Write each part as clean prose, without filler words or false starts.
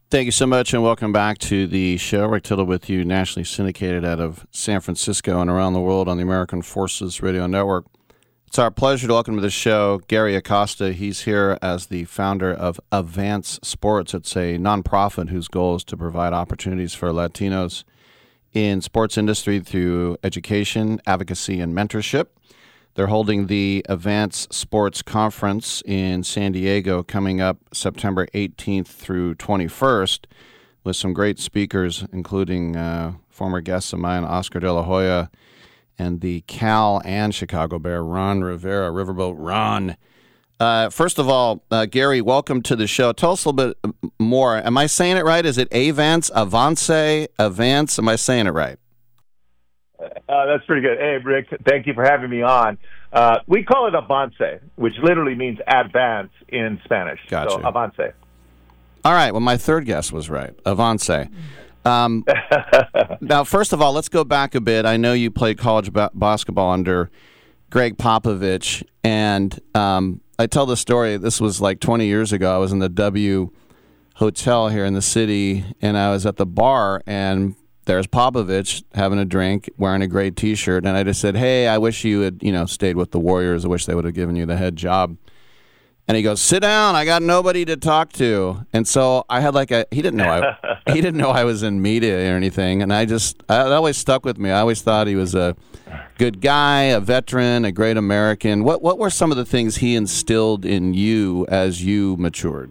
Thank you so much, and welcome back to the show. Rick Tittle with you, nationally syndicated out of San Francisco and around the world on the American Forces Radio Network. It's our pleasure to welcome to the show Gary Acosta. He's here as the founder of Avance Sports. It's a nonprofit whose goal is to provide opportunities for Latinos in sports industry through education, advocacy, and mentorship. They're holding the Avance Sports Conference in San Diego coming up September 18th through 21st with some great speakers, including former guests of mine, Oscar De La Hoya, and the Cal and Chicago Bear, Ron Rivera, Riverboat Ron. First of all, Gary, welcome to the show. Tell us a little bit more. Am I saying it right? Is it Avance, Avance? Am I saying it right? That's pretty good. Hey, Rick, thank you for having me on. We call it Avance, which literally means advance in Spanish. Gotcha. So Avance. All right. Well, my third guess was right. Avance. Now, first of all, let's go back a bit. I know you played college basketball under Greg Popovich, and I tell the story. This was like 20 years ago. I was in the W Hotel here in the city, and I was at the bar, and there's Popovich having a drink, wearing a great T-shirt, and I just said, "Hey, I wish you had, stayed with the Warriors. I wish they would have given you the head job." And he goes, "Sit down. I got nobody to talk to." And so I had he didn't know I was in media or anything, and that always stuck with me. I always thought he was a good guy, a veteran, a great American. What were some of the things he instilled in you as you matured?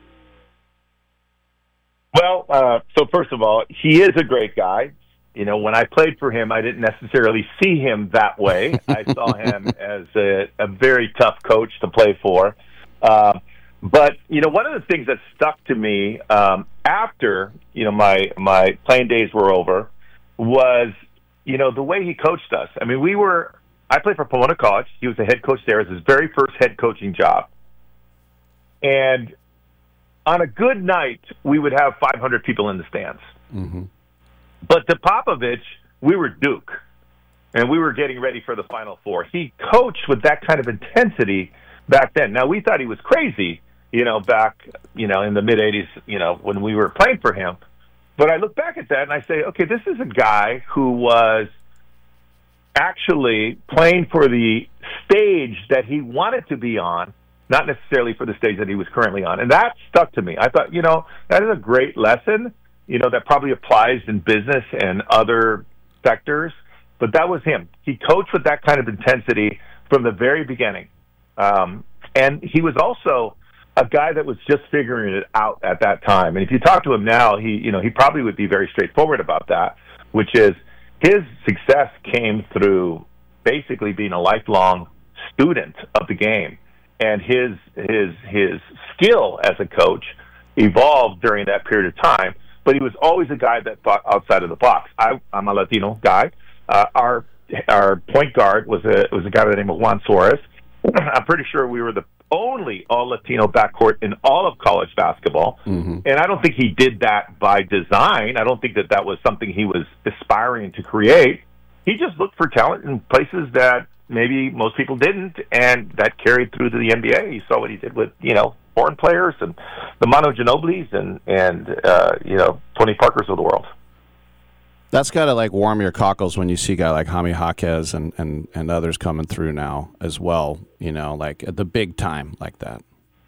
Well, so first of all, he is a great guy. When I played for him, I didn't necessarily see him that way. I saw him as a very tough coach to play for. But, one of the things that stuck to me after, my playing days were over was, the way he coached us. I mean, I played for Pomona College. He was the head coach there. It was his very first head coaching job. And on a good night, we would have 500 people in the stands. Mm-hmm. But to Popovich, we were Duke, and we were getting ready for the Final Four. He coached with that kind of intensity back then. Now, we thought he was crazy, back, in the mid-'80s, when we were playing for him. But I look back at that, and I say, okay, this is a guy who was actually playing for the stage that he wanted to be on, not necessarily for the stage that he was currently on. And that stuck to me. I thought, that is a great lesson, that probably applies in business and other sectors. But that was him. He coached with that kind of intensity from the very beginning. And he was also a guy that was just figuring it out at that time. And if you talk to him now, he probably would be very straightforward about that, which is his success came through basically being a lifelong student of the game. And his skill as a coach evolved during that period of time, but he was always a guy that thought outside of the box. I'm a Latino guy. Our point guard was a guy by the name of Juan Suarez. I'm pretty sure we were the only all-Latino backcourt in all of college basketball, mm-hmm. And I don't think he did that by design. I don't think that was something he was aspiring to create. He just looked for talent in places that maybe most people didn't, and that carried through to the NBA. You saw what he did with, foreign players and the Manu Ginobilis and Tony Parkers of the world. That's got to warm your cockles when you see a guy like Jaime Jaquez and others coming through now as well, at the big time like that.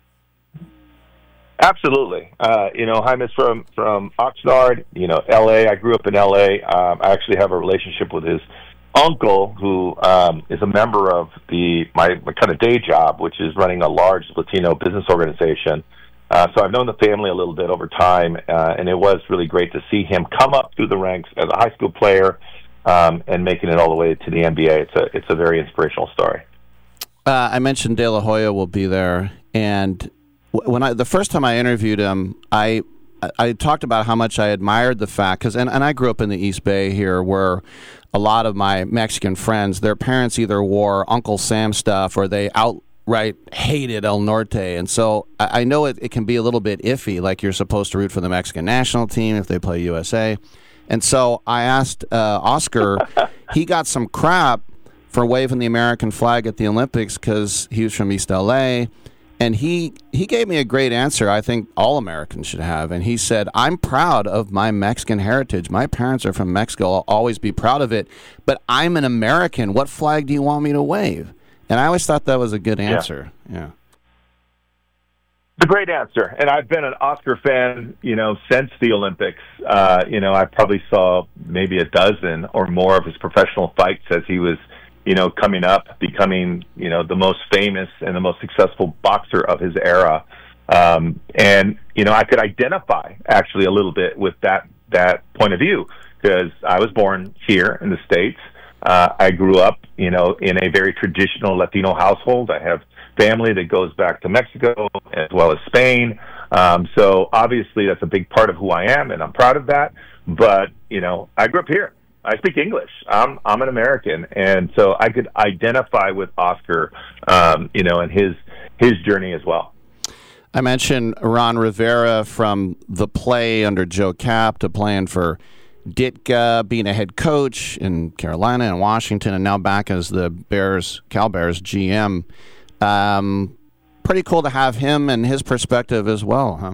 Absolutely. Jaime's from Oxnard, L.A. I grew up in L.A. I actually have a relationship with his uncle, who is a member of my kind of day job, which is running a large Latino business organization. So I've known the family a little bit over time, and it was really great to see him come up through the ranks as a high school player and making it all the way to the NBA. It's a very inspirational story. I mentioned De La Hoya will be there, and the first time I interviewed him, I talked about how much I admired the fact, and I grew up in the East Bay here, where a lot of my Mexican friends, their parents either wore Uncle Sam stuff or they outright hated El Norte. And so I know it can be a little bit iffy, like you're supposed to root for the Mexican national team if they play USA. And so I asked Oscar, he got some crap for waving the American flag at the Olympics because he was from East LA. And he gave me a great answer I think all Americans should have. And he said, I'm proud of my Mexican heritage. My parents are from Mexico. I'll always be proud of it. But I'm an American. What flag do you want me to wave? And I always thought that was a good answer. Yeah. It's a great answer. And I've been an Oscar fan, since the Olympics. I probably saw maybe a dozen or more of his professional fights as he was coming up, becoming, the most famous and the most successful boxer of his era. I could identify actually a little bit with that point of view because I was born here in the States. I grew up, in a very traditional Latino household. I have family that goes back to Mexico as well as Spain. So obviously that's a big part of who I am, and I'm proud of that. But, I grew up here. I speak English. I'm an American, and so I could identify with Oscar, and his journey as well. I mentioned Ron Rivera from the play under Joe Cap to playing for Ditka, being a head coach in Carolina and Washington, and now back as the Cal Bears GM. Pretty cool to have him and his perspective as well, huh?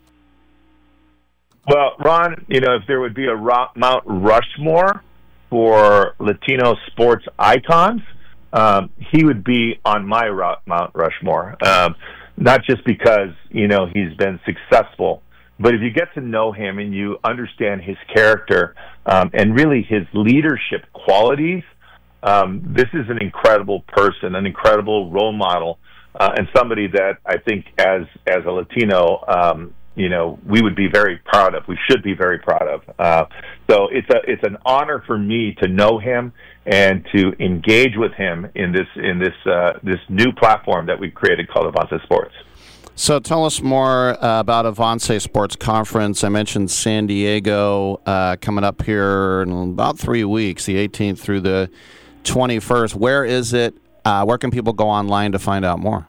Well, Ron, if there would be a Mount Rushmore for Latino sports icons, he would be on my Mount Rushmore. Not just because, he's been successful, but if you get to know him and you understand his character and really his leadership qualities, this is an incredible person, an incredible role model, and somebody that I think as a Latino, we would be very proud of. We should be very proud of. So it's an honor for me to know him and to engage with him in this new platform that we've created called Avance Sports. So tell us more about Avance Sports Conference. I mentioned San Diego coming up here in about 3 weeks, the 18th through the 21st. Where is it? Where can people go online to find out more?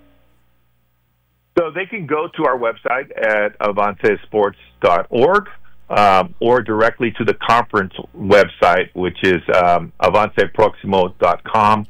So they can go to our website at avancesports.org or directly to the conference website, which is avanceproximo.com,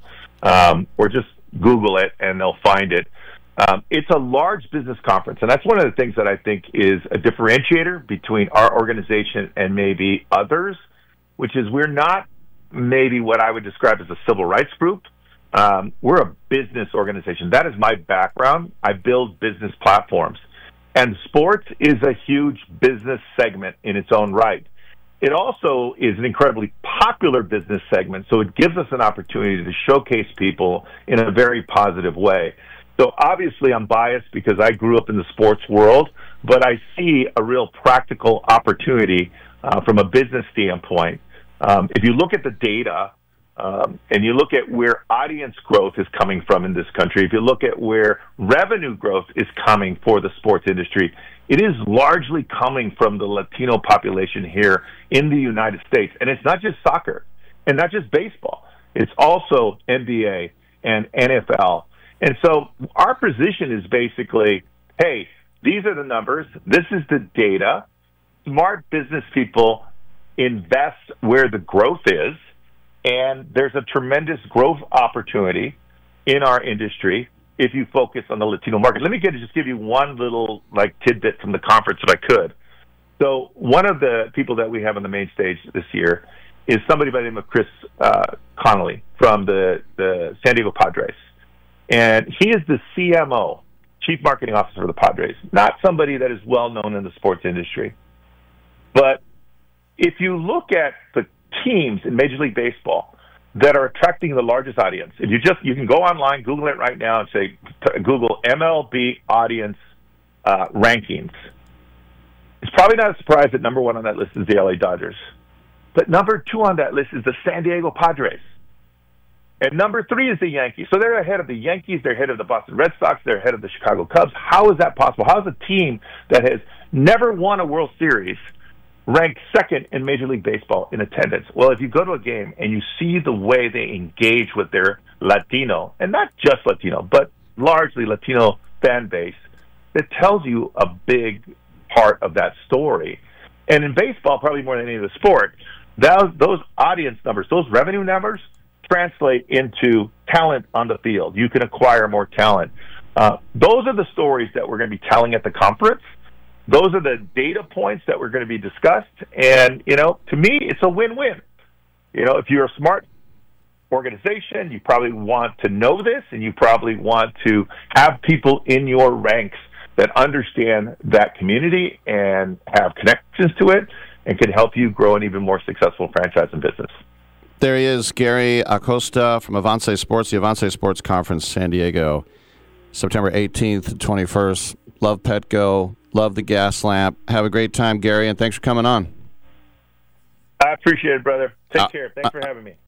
or just Google it and they'll find it. It's a large business conference, and that's one of the things that I think is a differentiator between our organization and maybe others, which is we're not maybe what I would describe as a civil rights group. We're a business organization. That is my background. I build business platforms. And sports is a huge business segment in its own right. It also is an incredibly popular business segment, so it gives us an opportunity to showcase people in a very positive way. So obviously I'm biased because I grew up in the sports world, but I see a real practical opportunity from a business standpoint. If you look at the data, and you look at where audience growth is coming from in this country, if you look at where revenue growth is coming for the sports industry, it is largely coming from the Latino population here in the United States. And it's not just soccer and not just baseball. It's also NBA and NFL. And so our position is basically, hey, these are the numbers. This is the data. Smart business people invest where the growth is. And there's a tremendous growth opportunity in our industry if you focus on the Latino market. Let me just give you one little tidbit from the conference if I could. So one of the people that we have on the main stage this year is somebody by the name of Chris Connolly from the San Diego Padres. And he is the CMO, Chief Marketing Officer for the Padres, not somebody that is well known in the sports industry. But if you look at the teams in Major League Baseball that are attracting the largest audience, if you can go online, Google it right now and say, Google MLB audience rankings. It's probably not a surprise that number one on that list is the LA Dodgers. But number two on that list is the San Diego Padres. And number three is the Yankees. So they're ahead of the Yankees, they're ahead of the Boston Red Sox, they're ahead of the Chicago Cubs. How is that possible? How is a team that has never won a World Series ranked second in Major League Baseball in attendance? Well, if you go to a game and you see the way they engage with their Latino, and not just Latino, but largely Latino fan base, it tells you a big part of that story. And in baseball, probably more than any other sport, those audience numbers, those revenue numbers, translate into talent on the field. You can acquire more talent. Those are the stories that we're going to be telling at the conference. Those are the data points that we're going to be discussed. And, to me, it's a win-win. If you're a smart organization, you probably want to know this, and you probably want to have people in your ranks that understand that community and have connections to it and can help you grow an even more successful franchise and business. There he is, Gary Acosta from Avance Sports, the Avance Sports Conference, San Diego, September 18th to 21st. Love Petco, love the gas lamp. Have a great time, Gary, and thanks for coming on. I appreciate it, brother. Take care. Thanks for having me.